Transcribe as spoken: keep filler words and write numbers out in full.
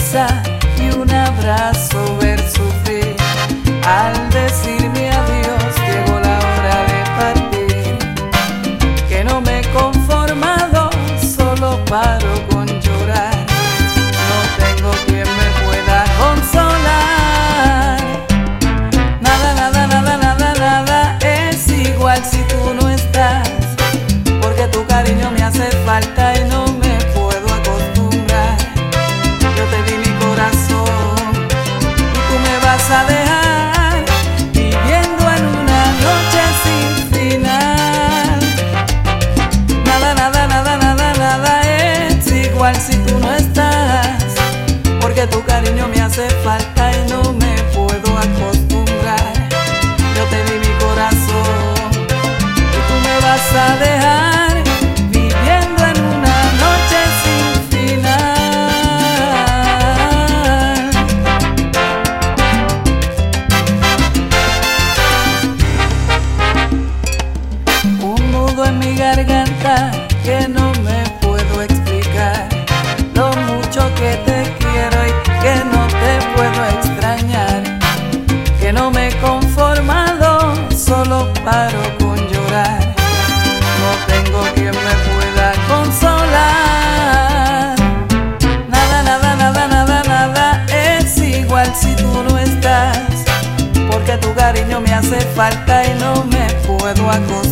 sonrisa y un abrazo ver sufrir. Al decirme adiós llegó la hora de partir, que no me he conformado, solo paro con llorar. No tengo quien me pueda consolar. Nada, nada, nada, nada, nada es igual si tú no estás, porque tu cariño me hace falta y no me puedo acostumbrar. Yo te di mi corazón y tú me vas a dejar viviendo en una noche sin final. Nada, nada, nada, nada, nada es igual si tú no estás, porque tu cariño me hace falta y no me puedo acostumbrar. Yo te di mi corazón y tú me vas a dejar viviendo en una noche sin final. Un nudo en mi garganta que no me puedo explicar, lo mucho que te quiero y que no te puedo extrañar, que no me he conformado, solo paro con llorar. No tengo quien me pueda consolar. Nada, nada, nada, nada, nada es igual si tú no estás, porque tu cariño me hace falta y no me puedo acostumbar.